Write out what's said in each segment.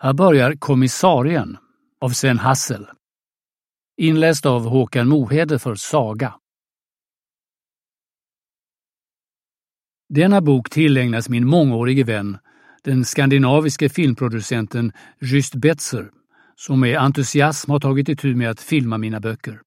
Här börjar Kommissarien av Sven Hassel. Inläst av Håkan Mohede för Saga. Denna bok tillägnas min mångårige vän, den skandinaviske filmproducenten Just Betzer, som med entusiasm har tagit itu med att filma mina böcker.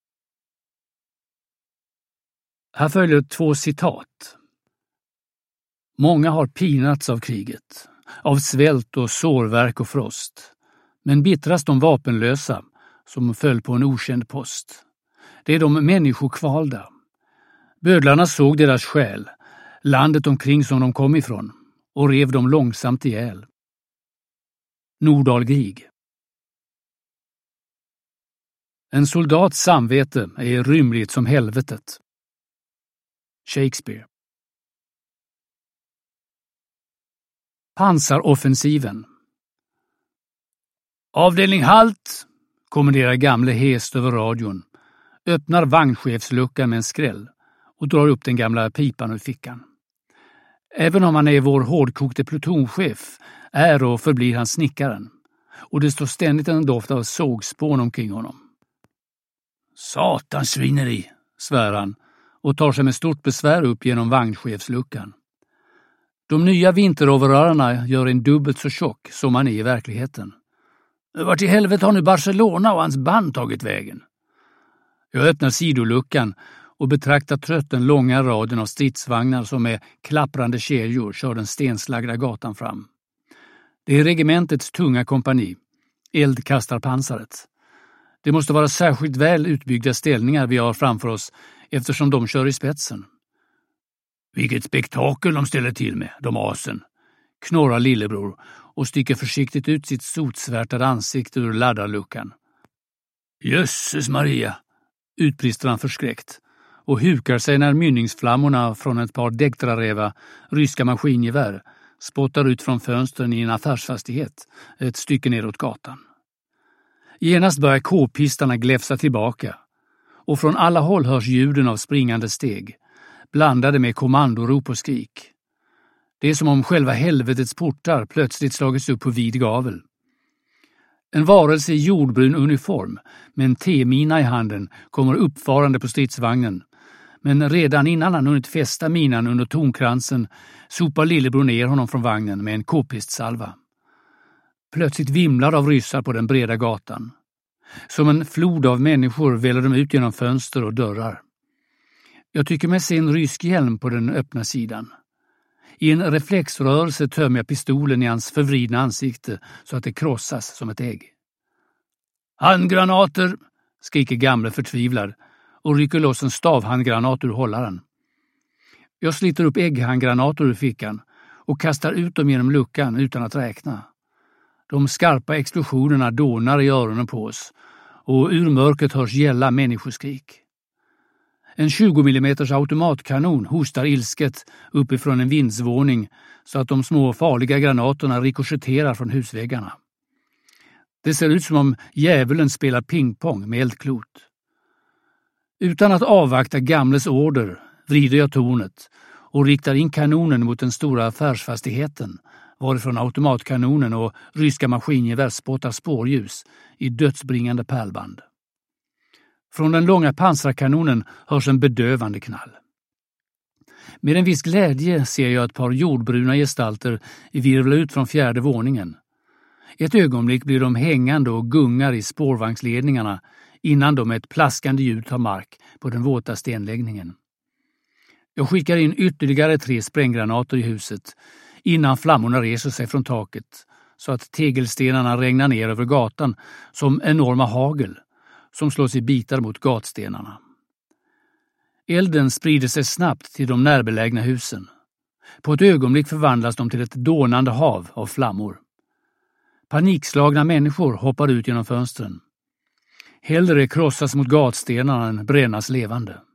Här följer 2 citat. Många har pinats av kriget, av svält och sårvärk och frost, men bittrast de vapenlösa som föll på en okänd post. Det är de människokvalda. Bödlarna såg deras själ, landet omkring som de kom ifrån, och rev dem långsamt ihjäl. Nordahl Grieg. En soldats samvete är rymligt som helvetet. Shakespeare. Pansaroffensiven. Avdelning halt, kommenderar gamle hest över radion, öppnar vagnchefsluckan med en skräll och drar upp den gamla pipan ur fickan. Även om han är vår hårdkokte plutonchef är och förblir han snickaren, och det står ständigt en doft av sågspån omkring honom. Satans svineri, svär han och tar sig med stort besvär upp genom vagnchefsluckan. De nya vinteroverallerna gör en dubbelt så tjock som han är i verkligheten. Vart i helvete har nu Barcelona och hans band tagit vägen? Jag öppnar sidoluckan och betraktar trött den långa raden av stridsvagnar som med klapprande kedjor kör den stenslagda gatan fram. Det är regementets tunga kompani, eldkastarpansaret. Det måste vara särskilt väl utbyggda ställningar vi har framför oss eftersom de kör i spetsen. Vilket spektakel de ställer till med, de asen, knorrar lillebror och sticker försiktigt ut sitt sotsvärtade ansikte ur laddarluckan. Jösses Maria, utbrister han förskräckt och hukar sig när mynningsflammorna från ett par dektrareva ryska maskingevär spottar ut från fönstren i en affärsfastighet ett stycke neråt gatan. Genast börjar k-pistarna gläfsa tillbaka och från alla håll hörs ljuden av springande steg, blandade med kommandorop och skrik. Det är som om själva helvetets portar plötsligt slagits upp på vid gavel. En varelse i jordbrun uniform med en T-mina i handen kommer uppfarande på stridsvagnen, men redan innan han hunnit fästa minan under tonkransen sopar lillebror ner honom från vagnen med en k-pistsalva. Plötsligt vimlar av ryssar på den breda gatan. Som en flod av människor väller de ut genom fönster och dörrar. Jag tycker mig se en rysk hjälm på den öppna sidan. I en reflexrörelse tömmer jag pistolen i hans förvridna ansikte så att det krossas som ett ägg. Handgranater, skriker gamle förtvivlad och rycker loss en stavhandgranat ur hållaren. Jag sliter upp ägghandgranater ur fickan och kastar ut dem genom luckan utan att räkna. De skarpa explosionerna dånar i öronen på oss och ur mörkret hörs gälla människoskrik. En 20 mm automatkanon hostar ilsket uppifrån en vindsvåning så att de små farliga granaterna rikoschetterar från husväggarna. Det ser ut som om djävulen spelar pingpong med eldklot. Utan att avvakta gamles order vrider jag tornet och riktar in kanonen mot den stora affärsfastigheten varifrån automatkanonen och ryska maskingevär spottar spårljus i dödsbringande pärlband. Från den långa pansarkanonen hörs en bedövande knall. Med en viss glädje ser jag ett par jordbruna gestalter virvla ut från 4:e våningen. Ett ögonblick blir de hängande och gungar i spårvagnsledningarna innan de med ett plaskande ljud tar mark på den våta stenläggningen. Jag skickar in ytterligare 3 spränggranater i huset innan flammorna reser sig från taket så att tegelstenarna regnar ner över gatan som enorma hagel som slås i bitar mot gatstenarna. Elden sprider sig snabbt till de närbelägna husen. På ett ögonblick förvandlas de till ett dånande hav av flammor. Panikslagna människor hoppar ut genom fönstren. Hellre krossas mot gatstenarna än brännas levande.